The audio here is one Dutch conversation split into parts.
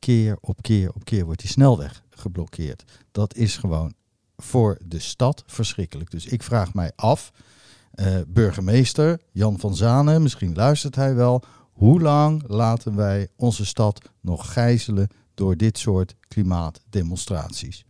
keer op keer wordt die snelweg geblokkeerd. Dat is gewoon voor de stad verschrikkelijk. Dus ik vraag mij af, burgemeester Jan van Zanen, misschien luistert hij wel, hoe lang laten wij onze stad nog gijzelen door dit soort klimaatdemonstraties?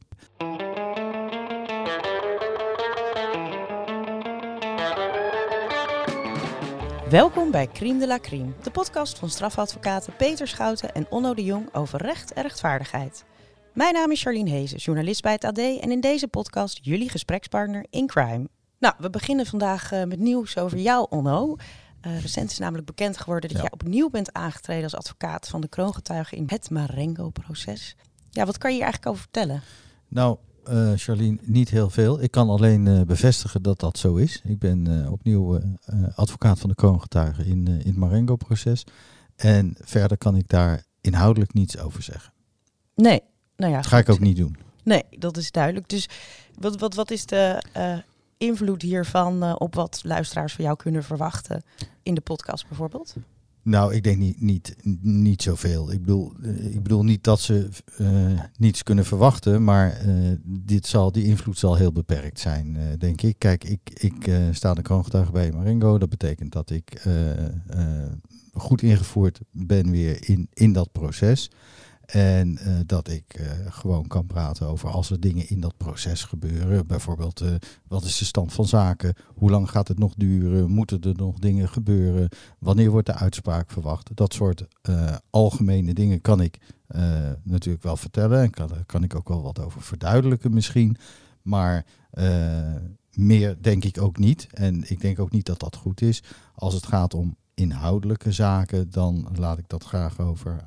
Welkom bij Crime de la Crime, de podcast van strafadvocaten Peter Schouten en Onno de Jong over recht en rechtvaardigheid. Mijn naam is Charlene Hezen, journalist bij het AD en in deze podcast jullie gesprekspartner in crime. Nou, we beginnen vandaag met nieuws over jou, Onno. Recent is namelijk bekend geworden dat jij opnieuw bent aangetreden als advocaat van de kroongetuigen in het Marengo-proces. Ja, wat kan je hier eigenlijk over vertellen? Nou, Charlene, niet heel veel. Ik kan alleen bevestigen dat dat zo is. Ik ben opnieuw advocaat van de kroongetuigen in het Marengo-proces. En verder kan ik daar inhoudelijk niets over zeggen. Nee, nou ja. Dat ga ik ook niet doen. Nee, dat is duidelijk. Dus wat is de invloed hiervan op wat luisteraars van jou kunnen verwachten in de podcast bijvoorbeeld? Nou, ik denk niet zoveel. Ik bedoel niet dat ze niets kunnen verwachten, maar die invloed zal heel beperkt zijn, denk ik. Kijk, ik sta de kroongetuige bij Marengo. Dat betekent dat ik goed ingevoerd ben weer in dat proces. En dat ik gewoon kan praten over als er dingen in dat proces gebeuren. Bijvoorbeeld, wat is de stand van zaken? Hoe lang gaat het nog duren? Moeten er nog dingen gebeuren? Wanneer wordt de uitspraak verwacht? Dat soort algemene dingen kan ik natuurlijk wel vertellen. En kan ik ook wel wat over verduidelijken misschien. Maar meer denk ik ook niet. En ik denk ook niet dat dat goed is. Als het gaat om inhoudelijke zaken, dan laat ik dat graag over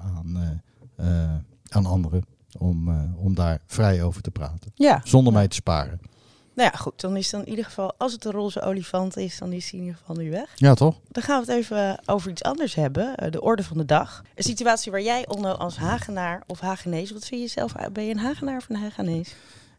aan anderen om daar vrij over te praten. Ja. Zonder mij te sparen. Nou ja, goed. Dan is dan in ieder geval, als het een roze olifant is, dan is hij in ieder geval nu weg. Ja, toch? Dan gaan we het even over iets anders hebben. De orde van de dag. Een situatie waar jij, Onno, als Hagenaar of Hagenees, wat vind je zelf? Ben je een Hagenaar of een Hagenees?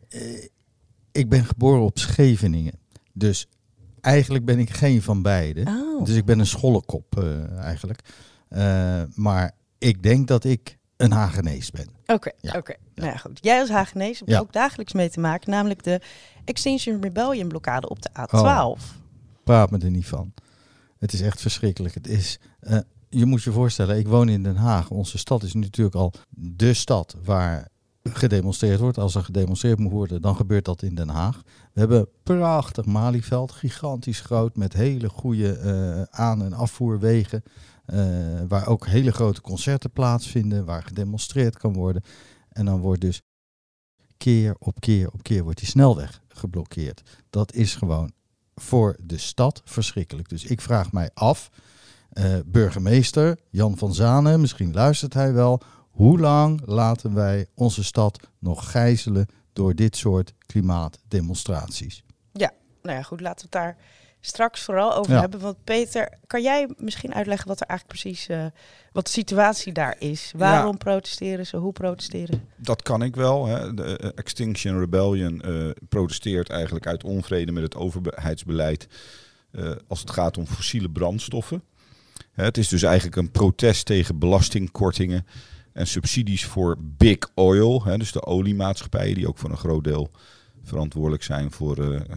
Ik ben geboren op Scheveningen. Dus eigenlijk ben ik geen van beide. Oh. Dus ik ben een schollenkop eigenlijk. Maar ik denk dat ik een Hagenees ben. Oké. Nou ja, goed. Jij als Hagenees hebt er ook dagelijks mee te maken, namelijk de Extinction Rebellion blokkade op de A12. Oh, praat me er niet van. Het is echt verschrikkelijk. Het is, je moet je voorstellen, ik woon in Den Haag. Onze stad is natuurlijk al de stad waar gedemonstreerd wordt. Als er gedemonstreerd moet worden, dan gebeurt dat in Den Haag. We hebben een prachtig Malieveld, gigantisch groot, met hele goede aan- en afvoerwegen. Waar ook hele grote concerten plaatsvinden, waar gedemonstreerd kan worden. En dan wordt dus keer op keer wordt die snelweg geblokkeerd. Dat is gewoon voor de stad verschrikkelijk. Dus ik vraag mij af, burgemeester Jan van Zanen, misschien luistert hij wel, hoe lang laten wij onze stad nog gijzelen door dit soort klimaatdemonstraties? Ja, nou ja, goed, laten we het daar straks vooral over hebben. Want Peter, kan jij misschien uitleggen wat er eigenlijk precies, wat de situatie daar is? Waarom protesteren ze? Hoe protesteren? Dat kan ik wel. Hè. De Extinction Rebellion protesteert eigenlijk uit onvrede met het overheidsbeleid als het gaat om fossiele brandstoffen. Het is dus eigenlijk een protest tegen belastingkortingen en subsidies voor big oil. Dus de oliemaatschappijen die ook voor een groot deel verantwoordelijk zijn voor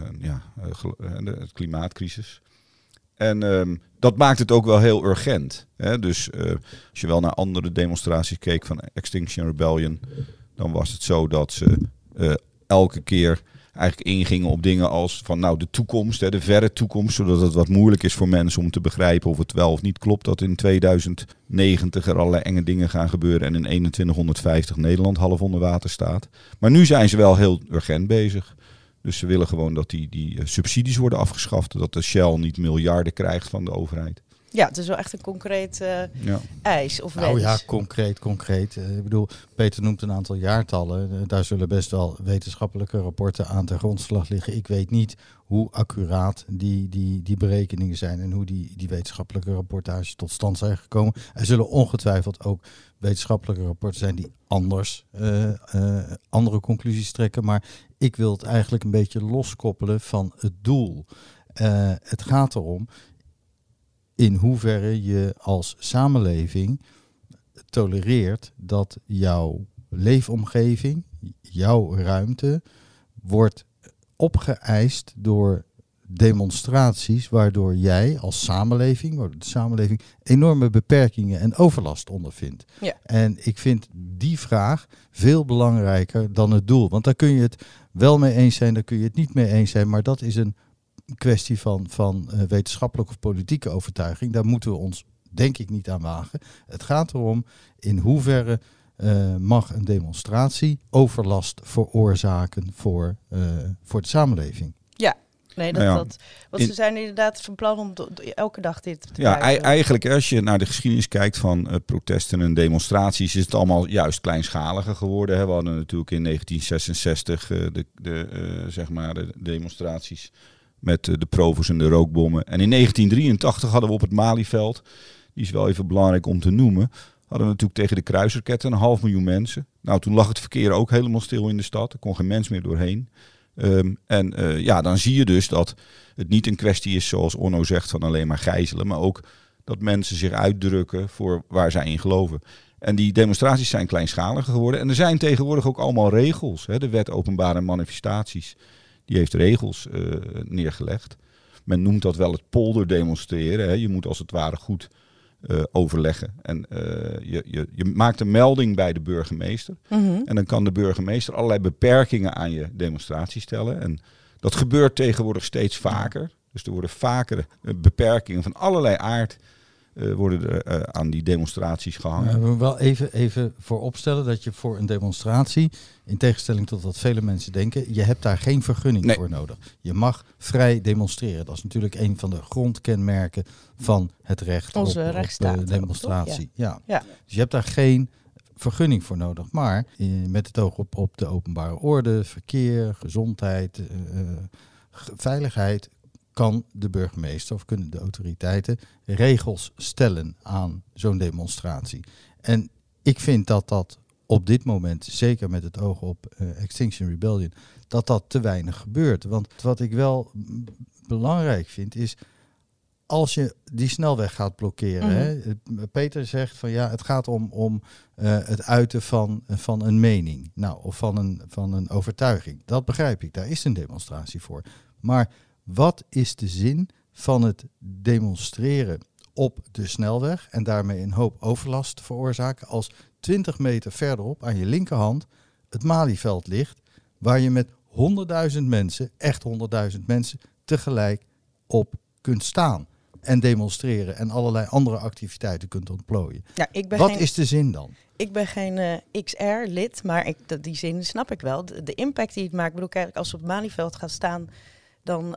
de klimaatcrisis. En dat maakt het ook wel heel urgent. Dus als je wel naar andere demonstraties keek van Extinction Rebellion, dan was het zo dat ze elke keer eigenlijk ingingen op dingen als van de toekomst, de verre toekomst, zodat het wat moeilijk is voor mensen om te begrijpen of het wel of niet klopt dat in 2090 er allerlei enge dingen gaan gebeuren en in 2150 Nederland half onder water staat. Maar nu zijn ze wel heel urgent bezig. Dus ze willen gewoon dat die subsidies worden afgeschaft, dat de Shell niet miljarden krijgt van de overheid. Ja, het is wel echt een concreet eis of wens. Nou ja, concreet. Ik bedoel, Peter noemt een aantal jaartallen. Daar zullen best wel wetenschappelijke rapporten aan ten grondslag liggen. Ik weet niet hoe accuraat die berekeningen zijn en hoe die wetenschappelijke rapportages tot stand zijn gekomen. Er zullen ongetwijfeld ook wetenschappelijke rapporten zijn die andere conclusies trekken. Maar ik wil het eigenlijk een beetje loskoppelen van het doel. Het gaat erom in hoeverre je als samenleving tolereert dat jouw leefomgeving, jouw ruimte, wordt opgeëist door demonstraties waardoor jij als samenleving, waardoor de samenleving enorme beperkingen en overlast ondervindt. Ja. En ik vind die vraag veel belangrijker dan het doel. Want daar kun je het wel mee eens zijn, daar kun je het niet mee eens zijn, maar dat is een kwestie van wetenschappelijke of politieke overtuiging. Daar moeten we ons denk ik niet aan wagen. Het gaat erom in hoeverre mag een demonstratie overlast veroorzaken voor de samenleving. Ja, nee, want ze zijn inderdaad van plan om elke dag dit te krijgen. Eigenlijk als je naar de geschiedenis kijkt van protesten en demonstraties, is het allemaal juist kleinschaliger geworden. Hè. We hadden natuurlijk in 1966 de demonstraties met de provos en de rookbommen. En in 1983 hadden we op het Malieveld, die is wel even belangrijk om te noemen, hadden we natuurlijk tegen de kruisraketten 500.000 mensen. Nou, toen lag het verkeer ook helemaal stil in de stad. Er kon geen mens meer doorheen. Dan zie je dus dat het niet een kwestie is, zoals Onno zegt, van alleen maar gijzelen, maar ook dat mensen zich uitdrukken voor waar zij in geloven. En die demonstraties zijn kleinschaliger geworden. En er zijn tegenwoordig ook allemaal regels. Hè. De wet openbare manifestaties, die heeft regels neergelegd. Men noemt dat wel het polderdemonstreren. Hè. Je moet als het ware goed overleggen. En je maakt een melding bij de burgemeester. Mm-hmm. En dan kan de burgemeester allerlei beperkingen aan je demonstratie stellen. En dat gebeurt tegenwoordig steeds vaker. Dus er worden vaker beperkingen van allerlei aard worden er aan die demonstraties gehangen. We wel even voor opstellen dat je voor een demonstratie, in tegenstelling tot wat vele mensen denken, je hebt daar geen vergunning voor nodig. Je mag vrij demonstreren. Dat is natuurlijk een van de grondkenmerken van het recht op demonstratie. Ja. Dus je hebt daar geen vergunning voor nodig. Maar met het oog op de openbare orde, verkeer, gezondheid, veiligheid, kan de burgemeester of kunnen de autoriteiten regels stellen aan zo'n demonstratie. En ik vind dat op dit moment, zeker met het oog op Extinction Rebellion, dat te weinig gebeurt. Want wat ik wel belangrijk vind is, als je die snelweg gaat blokkeren. Mm-hmm. Hè, Peter zegt van ja, het gaat om het uiten van een mening. Nou, of van een overtuiging. Dat begrijp ik, daar is een demonstratie voor. Maar wat is de zin van het demonstreren op de snelweg en daarmee een hoop overlast veroorzaken als 20 meter verderop aan je linkerhand het Malieveld ligt, waar je met 100.000 mensen, echt 100.000 mensen, tegelijk op kunt staan en demonstreren en allerlei andere activiteiten kunt ontplooien. Ja, wat is de zin dan? Ik ben geen XR-lid, maar die zin snap ik wel. De impact die het maakt, bedoel, kijk, als we op het Malieveld gaan staan, dan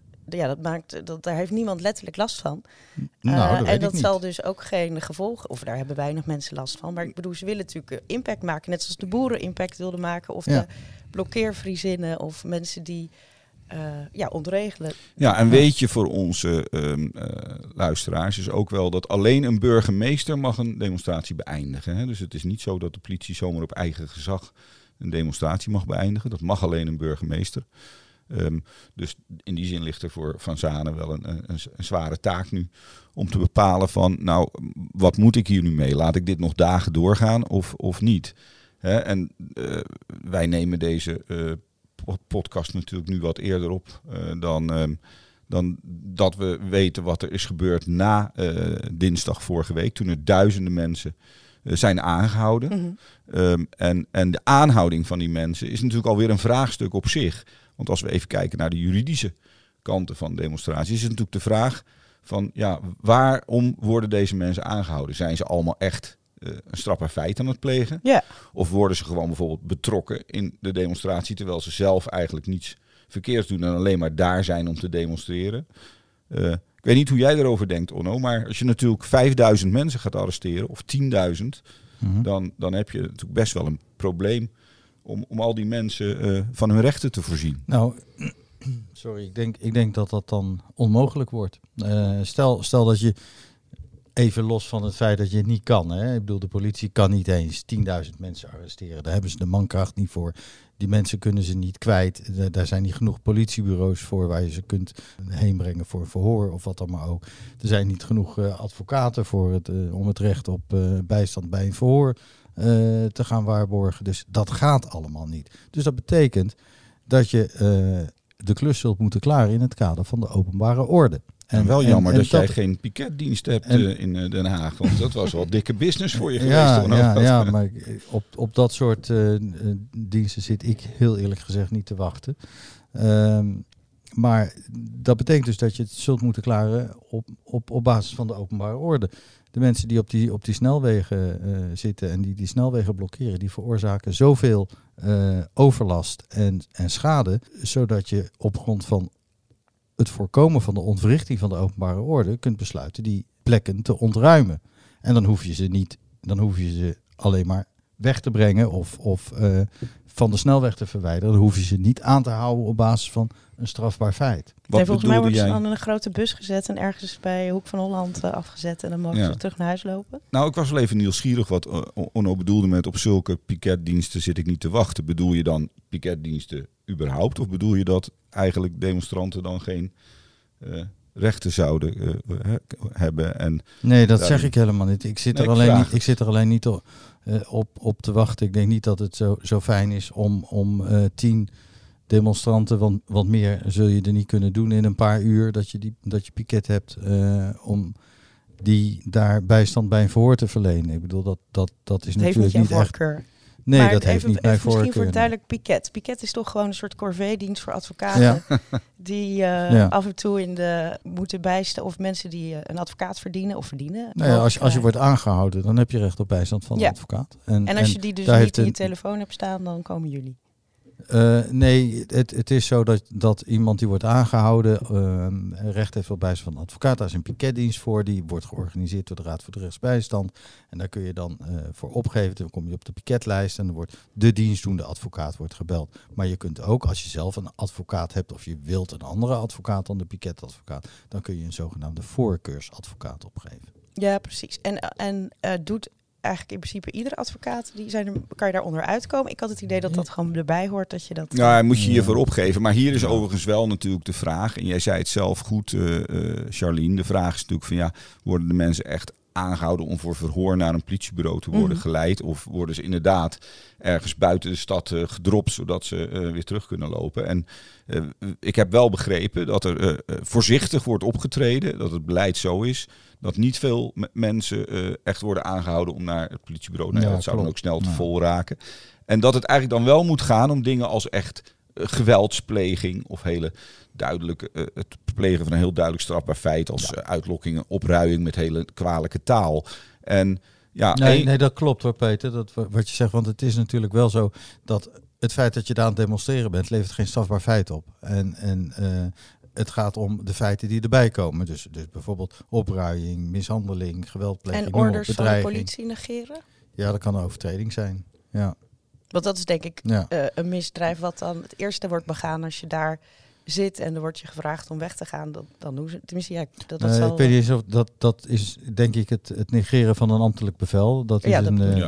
daar heeft niemand letterlijk last van. En dat zal dus ook geen gevolgen, of daar hebben weinig mensen last van. Maar ik bedoel, ze willen natuurlijk impact maken, net zoals de boeren impact wilden maken, of de blokkeervriezinnen, of mensen die ontregelen. Ja, en weet je, voor onze luisteraars is ook wel dat alleen een burgemeester mag een demonstratie beëindigen. Hè? Dus het is niet zo dat de politie zomaar op eigen gezag een demonstratie mag beëindigen. Dat mag alleen een burgemeester. Dus in die zin ligt er voor Van Zanen wel een zware taak nu om te bepalen van, nou, wat moet ik hier nu mee? Laat ik dit nog dagen doorgaan of niet? En wij nemen deze podcast natuurlijk nu wat eerder op dan dat we weten wat er is gebeurd na dinsdag vorige week, toen er duizenden mensen zijn aangehouden. Mm-hmm. En de aanhouding van die mensen is natuurlijk alweer een vraagstuk op zich. Want als we even kijken naar de juridische kanten van demonstraties, is het natuurlijk de vraag van, ja, waarom worden deze mensen aangehouden? Zijn ze allemaal echt een strafbaar feit aan het plegen? Yeah. Of worden ze gewoon bijvoorbeeld betrokken in de demonstratie, terwijl ze zelf eigenlijk niets verkeerds doen en alleen maar daar zijn om te demonstreren? Ik weet niet hoe jij erover denkt, Onno, maar als je natuurlijk 5.000 mensen gaat arresteren, of 10.000, mm-hmm. dan heb je natuurlijk best wel een probleem om al die mensen van hun rechten te voorzien. Nou, sorry, ik denk dat dan onmogelijk wordt. Stel dat je Even los van het feit dat je het niet kan. Hè? Ik bedoel, de politie kan niet eens 10.000 mensen arresteren. Daar hebben ze de mankracht niet voor. Die mensen kunnen ze niet kwijt. Daar zijn niet genoeg politiebureaus voor waar je ze kunt heen brengen voor een verhoor of wat dan maar ook. Er zijn niet genoeg advocaten voor om het recht op bijstand bij een verhoor te gaan waarborgen. Dus dat gaat allemaal niet. Dus dat betekent dat je de klus zult moeten klaren in het kader van de openbare orde. En wel jammer dat jij geen piketdienst hebt in Den Haag. Want dat was wel dikke business voor je geweest. Ja, maar op dat soort diensten zit ik heel eerlijk gezegd niet te wachten. Maar dat betekent dus dat je het zult moeten klaren op basis van de openbare orde. De mensen die op die snelwegen zitten en die snelwegen blokkeren, die veroorzaken zoveel overlast en schade, zodat je op grond van het voorkomen van de ontwrichting van de openbare orde kunt besluiten die plekken te ontruimen. En dan hoef je ze alleen maar weg te brengen of van de snelweg te verwijderen. Dan hoef je ze niet aan te houden op basis van een strafbaar feit. Volgens mij wordt ze dan in een grote bus gezet en ergens bij Hoek van Holland afgezet en dan mogen ze terug naar huis lopen. Nou, ik was wel even nieuwsgierig wat Onno bedoelde met op zulke piketdiensten zit ik niet te wachten. Bedoel je dan piketdiensten überhaupt of bedoel je dat eigenlijk demonstranten dan geen rechten zouden hebben? Nee, dat zeg ik helemaal niet. Ik zit er alleen niet op te wachten. Ik denk niet dat het zo fijn is om 10 demonstranten, want meer zul je er niet kunnen doen in een paar uur dat je piket hebt om die daar bijstand bij een verhoor te verlenen. Ik bedoel, dat is natuurlijk niet echt. Nee, maar dat heeft niet mijn voorkeur. Misschien voor duidelijk piket. Piket is toch gewoon een soort corvée-dienst voor advocaten die af en toe moeten bijstaan of mensen die een advocaat verdienen. Nou ja, als je wordt aangehouden, dan heb je recht op bijstand van een advocaat. En als je die dus niet in je telefoon hebt staan, dan komen jullie. Nee, het is zo dat iemand die wordt aangehouden recht heeft op bijstand van een advocaat. Daar is een piketdienst voor, die wordt georganiseerd door de Raad voor de Rechtsbijstand. En daar kun je dan voor opgeven, dan kom je op de piketlijst en dan wordt de dienstdoende advocaat wordt gebeld. Maar je kunt ook, als je zelf een advocaat hebt of je wilt een andere advocaat dan de piketadvocaat, dan kun je een zogenaamde voorkeursadvocaat opgeven. Ja, precies. En doet eigenlijk in principe iedere advocaat, kan je daar onderuit komen? Ik had het idee dat dat gewoon erbij hoort, dat je dat... Nou, moet je hiervoor opgeven. Maar hier is overigens wel natuurlijk de vraag, en jij zei het zelf goed, Charlene, de vraag is natuurlijk van worden de mensen echt aangehouden om voor verhoor naar een politiebureau te worden geleid? Of worden ze inderdaad ergens buiten de stad gedropt, zodat ze weer terug kunnen lopen? En ik heb wel begrepen dat er voorzichtig wordt opgetreden, dat het beleid zo is dat niet veel mensen echt worden aangehouden om naar het politiebureau. Dat zou dan ook snel te vol raken. En dat het eigenlijk dan wel moet gaan om dingen als echt geweldspleging of hele duidelijke, het plegen van een heel duidelijk strafbaar feit als uitlokking, opruiing met hele kwalijke taal. En nee, dat klopt hoor, Peter, dat wat je zegt, want het is natuurlijk wel zo dat het feit dat je daar aan het demonstreren bent, levert geen strafbaar feit op. En het gaat om de feiten die erbij komen. Dus bijvoorbeeld opruiing, mishandeling, geweldpleging, en orders van de politie negeren? Ja, dat kan een overtreding zijn. Ja. Want dat is denk ik een misdrijf wat dan het eerste wordt begaan als je daar zit en er wordt je gevraagd om weg te gaan. Dan doen ze, tenminste, ik weet niet of dat is denk ik het negeren van een ambtelijk bevel. Dat is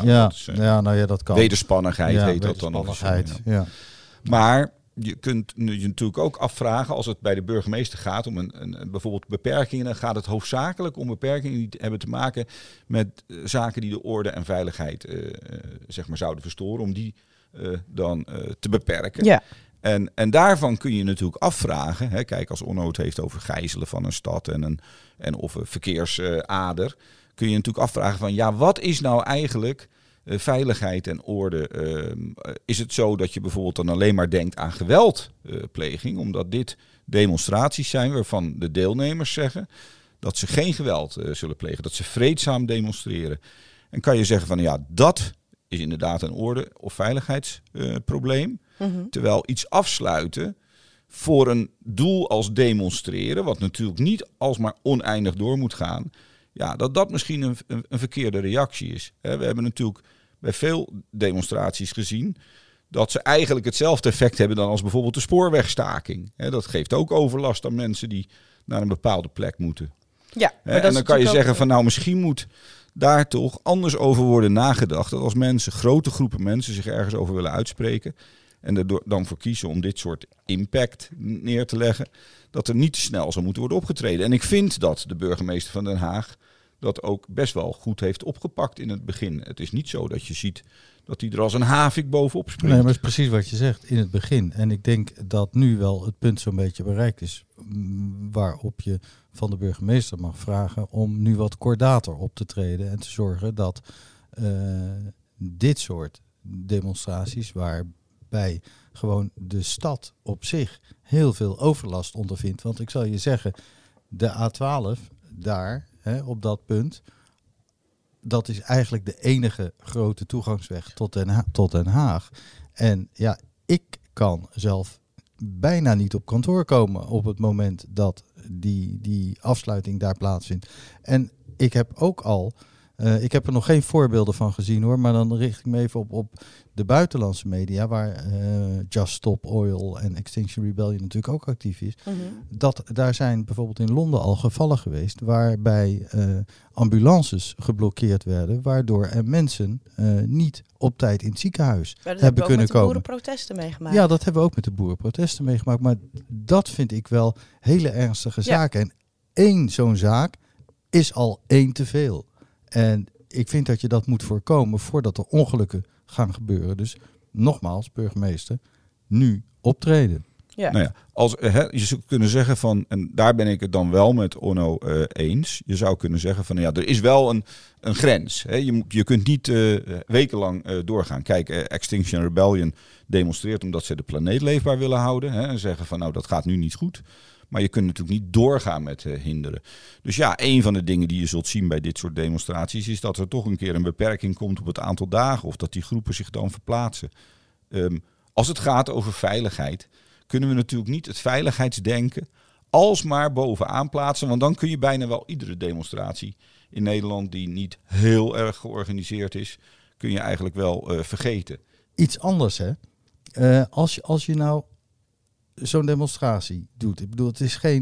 dat kan. Wederspannigheid heet dat dan nog. Ja. Maar je kunt je natuurlijk ook afvragen, als het bij de burgemeester gaat om bijvoorbeeld beperkingen, dan gaat het hoofdzakelijk om beperkingen die hebben te maken met zaken die de orde en veiligheid zouden verstoren, om die dan te beperken. Ja. En daarvan kun je natuurlijk afvragen, kijk, als Onno het heeft over gijzelen van een stad of een verkeersader, kun je natuurlijk afvragen van wat is nou eigenlijk veiligheid en orde? Is het zo dat je bijvoorbeeld dan alleen maar denkt aan geweldpleging, omdat dit demonstraties zijn waarvan de deelnemers zeggen dat ze geen geweld zullen plegen, dat ze vreedzaam demonstreren? En kan je zeggen van dat is inderdaad een orde- of veiligheidsprobleem. Terwijl iets afsluiten voor een doel als demonstreren, wat natuurlijk niet alsmaar oneindig door moet gaan, dat misschien een verkeerde reactie is. We hebben natuurlijk bij veel demonstraties gezien dat ze eigenlijk hetzelfde effect hebben dan als bijvoorbeeld de spoorwegstaking. Dat geeft ook overlast aan mensen die naar een bepaalde plek moeten. Ja, En dan kan je zeggen van nou, misschien moet daar toch anders over worden nagedacht. Dat als mensen, grote groepen mensen zich ergens over willen uitspreken en er dan voor kiezen om dit soort impact neer te leggen, dat er niet te snel zou moeten worden opgetreden. En ik vind dat de burgemeester van Den Haag dat ook best wel goed heeft opgepakt in het begin. Het is niet zo dat je ziet dat hij er als een havik bovenop springt. Nee, maar dat is precies wat je zegt in het begin. En ik denk dat nu wel het punt zo'n beetje bereikt is waarop je van de burgemeester mag vragen om nu wat kordater op te treden en te zorgen dat dit soort demonstraties waarbij gewoon de stad op zich heel veel overlast ondervindt. Want ik zal je zeggen, de A12 daar, op dat punt, dat is eigenlijk de enige grote toegangsweg tot Den Haag. En ja, ik kan zelf bijna niet op kantoor komen op het moment dat die afsluiting daar plaatsvindt. En ik heb ook al, ik heb er nog geen voorbeelden van gezien hoor, maar dan richt ik me even op de buitenlandse media, waar Just Stop Oil en Extinction Rebellion natuurlijk ook actief is. Daar zijn bijvoorbeeld in Londen al gevallen geweest waarbij ambulances geblokkeerd werden, waardoor er mensen niet op tijd in het ziekenhuis hebben kunnen komen. Dat hebben we ook met de boerenprotesten meegemaakt. Ja, dat hebben we ook met de boerenprotesten meegemaakt. Maar dat vind ik wel hele ernstige zaken. En één zo'n zaak is al één te veel. En ik vind dat je dat moet voorkomen voordat er ongelukken gaan gebeuren. Dus nogmaals, burgemeester, nu optreden. Ja. Nou ja, je zou kunnen zeggen van, en daar ben ik het dan wel met Onno eens. Je zou kunnen zeggen van, ja, er is wel een grens. Hè. Je kunt niet wekenlang doorgaan. Kijk, Extinction Rebellion demonstreert omdat ze de planeet leefbaar willen houden. Hè, en zeggen van, nou, dat gaat nu niet goed. Maar je kunt natuurlijk niet doorgaan met hinderen. Dus ja, een van de dingen die je zult zien bij dit soort demonstraties is dat er toch een keer een beperking komt op het aantal dagen. Of dat die groepen zich dan verplaatsen. Als het gaat over veiligheid, kunnen we natuurlijk niet het veiligheidsdenken alsmaar bovenaan plaatsen. Want dan kun je bijna wel iedere demonstratie in Nederland die niet heel erg georganiseerd is, kun je eigenlijk wel vergeten. Iets anders hè. Als je nou zo'n demonstratie doet. Ik bedoel, het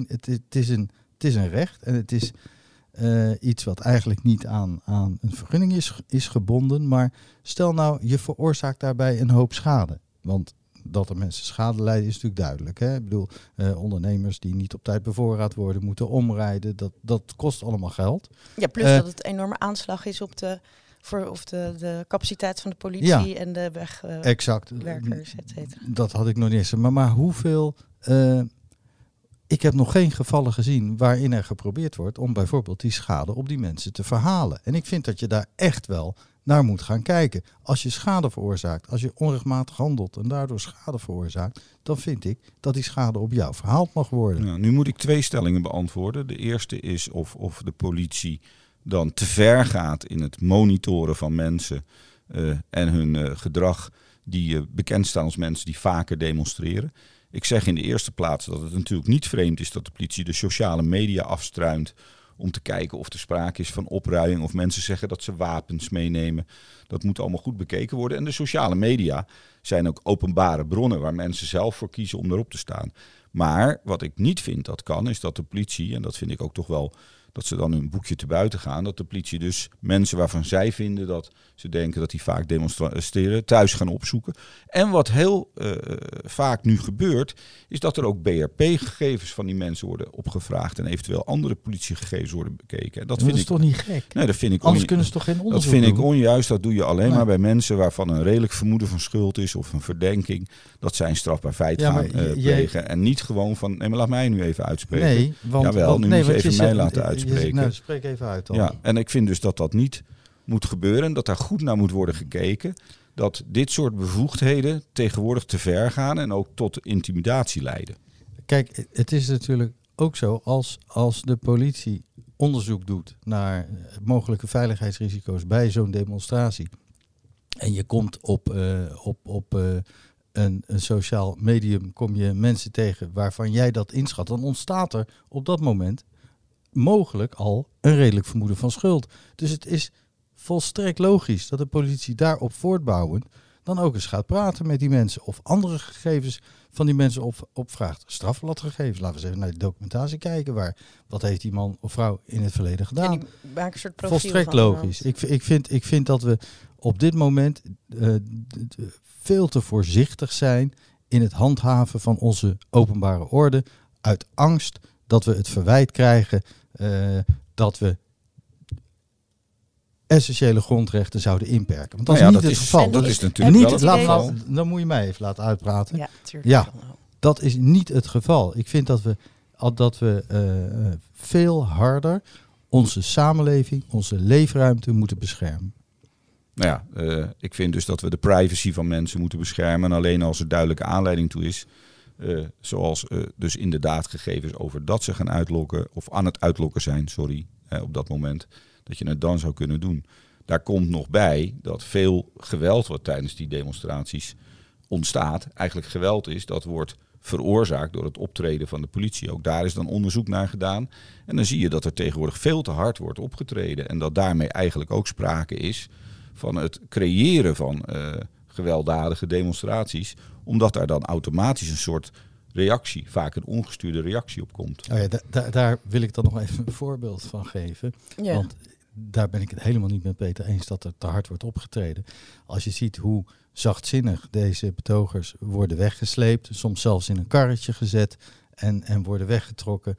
is een recht en het is iets wat eigenlijk niet aan een vergunning is gebonden. Maar stel nou, je veroorzaakt daarbij een hoop schade. Want dat er mensen schade lijden is natuurlijk duidelijk. Hè? Ik bedoel, ondernemers die niet op tijd bevoorraad worden, moeten omrijden. Dat kost allemaal geld. Ja, plus dat het een enorme aanslag is op de capaciteit van de politie en de wegwerkers, et cetera. Dat had ik nog niet eens. Maar hoeveel... ik heb nog geen gevallen gezien waarin er geprobeerd wordt om bijvoorbeeld die schade op die mensen te verhalen. En ik vind dat je daar echt wel naar moet gaan kijken. Als je schade veroorzaakt, als je onrechtmatig handelt en daardoor schade veroorzaakt, dan vind ik dat die schade op jou verhaald mag worden. Nou, nu moet ik 2 stellingen beantwoorden. De eerste is of de politie dan te ver gaat in het monitoren van mensen en hun gedrag die bekend staan als mensen die vaker demonstreren. Ik zeg in de eerste plaats dat het natuurlijk niet vreemd is dat de politie de sociale media afstruint om te kijken of er sprake is van opruiing of mensen zeggen dat ze wapens meenemen. Dat moet allemaal goed bekeken worden. En de sociale media zijn ook openbare bronnen waar mensen zelf voor kiezen om erop te staan. Maar wat ik niet vind dat kan, is dat de politie, en dat vind ik ook toch wel dat ze dan hun boekje te buiten gaan, dat de politie dus mensen waarvan zij vinden dat ze denken dat die vaak demonstreren, thuis gaan opzoeken. En wat heel vaak nu gebeurt, is dat er ook BRP-gegevens van die mensen worden opgevraagd en eventueel andere politiegegevens worden bekeken. En dat is toch niet gek? Nee, dat vind ik Anders kunnen ze toch geen onderzoek doen? Dat vind ik onjuist. Dat doe je alleen maar bij mensen waarvan een redelijk vermoeden van schuld is of een verdenking dat zij een strafbaar feit gaan plegen. En niet gewoon van, nee, maar laat mij nu even uitspreken. Nee, want nu moet je even mij laten uitspreken. Nou, spreek even uit dan. Ja, en ik vind dus dat dat niet moet gebeuren en dat daar goed naar moet worden gekeken. Dat dit soort bevoegdheden tegenwoordig te ver gaan en ook tot intimidatie leiden. Kijk, het is natuurlijk ook zo als de politie onderzoek doet naar mogelijke veiligheidsrisico's bij zo'n demonstratie. En je komt op een sociaal medium, kom je mensen tegen waarvan jij dat inschat. Dan ontstaat er op dat moment mogelijk al een redelijk vermoeden van schuld. Dus het is volstrekt logisch dat de politie daarop voortbouwend dan ook eens gaat praten met die mensen of andere gegevens van die mensen opvraagt. Strafbladgegevens, laten we eens even naar de documentatie kijken. Wat heeft die man of vrouw in het verleden gedaan? En ik maak een soort profiel Volstrekt van logisch. Ik vind dat we op dit moment veel te voorzichtig zijn in het handhaven van onze openbare orde. Uit angst dat we het verwijt krijgen dat we essentiële grondrechten zouden inperken. Want dat is niet het geval. Dat is natuurlijk wel het geval. Dan moet je mij even laten uitpraten. Ja, natuurlijk. Ja, dat is niet het geval. Ik vind dat we veel harder onze samenleving, onze leefruimte moeten beschermen. Nou ja, ik vind dus dat we de privacy van mensen moeten beschermen. En alleen als er duidelijke aanleiding toe is, zoals dus inderdaad gegevens over dat ze gaan uitlokken, of aan het uitlokken zijn, op dat moment, dat je het dan zou kunnen doen. Daar komt nog bij dat veel geweld wat tijdens die demonstraties ontstaat, eigenlijk geweld is, dat wordt veroorzaakt door het optreden van de politie. Ook daar is dan onderzoek naar gedaan. En dan zie je dat er tegenwoordig veel te hard wordt opgetreden. En dat daarmee eigenlijk ook sprake is van het creëren van gewelddadige demonstraties. Omdat daar dan automatisch een soort reactie, vaak een ongestuurde reactie op komt. Oh ja, daar wil ik dan nog even een voorbeeld van geven. Ja. Want daar ben ik het helemaal niet met Peter eens dat er te hard wordt opgetreden. Als je ziet hoe zachtzinnig deze betogers worden weggesleept, soms zelfs in een karretje gezet en worden weggetrokken.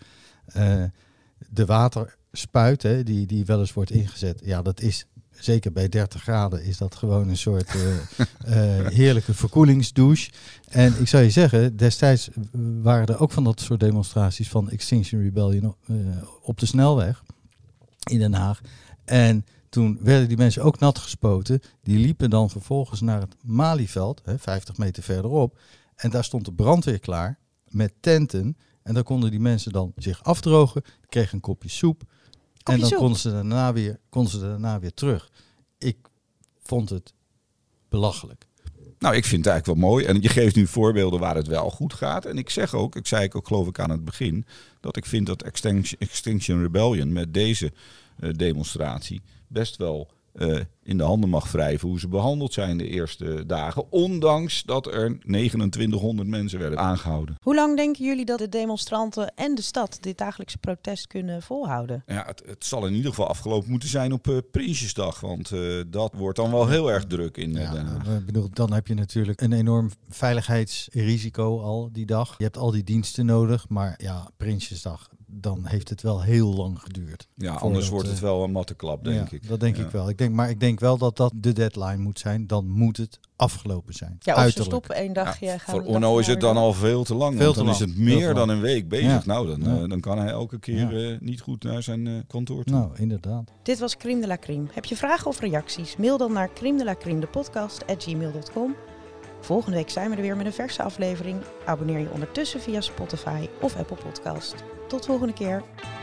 De waterspuit, die wel eens wordt ingezet, ja, dat is zeker bij 30 graden is dat gewoon een soort heerlijke verkoelingsdouche. En ik zou je zeggen, destijds waren er ook van dat soort demonstraties van Extinction Rebellion op de snelweg in Den Haag. En toen werden die mensen ook nat gespoten. Die liepen dan vervolgens naar het Malieveld, 50 meter verderop. En daar stond de brandweer klaar met tenten. En daar konden die mensen dan zich afdrogen, kregen een kopje soep. En dan konden ze daarna weer terug. Ik vond het belachelijk. Nou, ik vind het eigenlijk wel mooi. En je geeft nu voorbeelden waar het wel goed gaat. En ik zei ook geloof ik aan het begin, dat ik vind dat Extinction Rebellion met deze demonstratie best wel in de handen mag wrijven hoe ze behandeld zijn de eerste dagen. Ondanks dat er 2900 mensen werden aangehouden. Hoe lang denken jullie dat de demonstranten en de stad dit dagelijkse protest kunnen volhouden? Ja, het zal in ieder geval afgelopen moeten zijn op Prinsjesdag. Want dat wordt dan wel heel erg druk in Den Haag. Ik bedoel, dan heb je natuurlijk een enorm veiligheidsrisico al die dag. Je hebt al die diensten nodig, maar ja, Prinsjesdag, dan heeft het wel heel lang geduurd. Ja, anders wordt het wel een matte klap, denk ik. Dat denk ik wel. Ik denk wel dat dat de deadline moet zijn. Dan moet het afgelopen zijn. Ja, of uiterlijk. ze stoppen één dagje. Ja, voor Onno is het dan al veel te lang. Want dan is het meer dan een week bezig. Ja. Nou, dan kan hij elke keer niet goed naar zijn kantoor toe. Nou, inderdaad. Dit was Crime de la Crime. Heb je vragen of reacties? Mail dan naar crimedelacrimedepodcast@gmail.com. Volgende week zijn we er weer met een verse aflevering. Abonneer je ondertussen via Spotify of Apple Podcast. Tot volgende keer.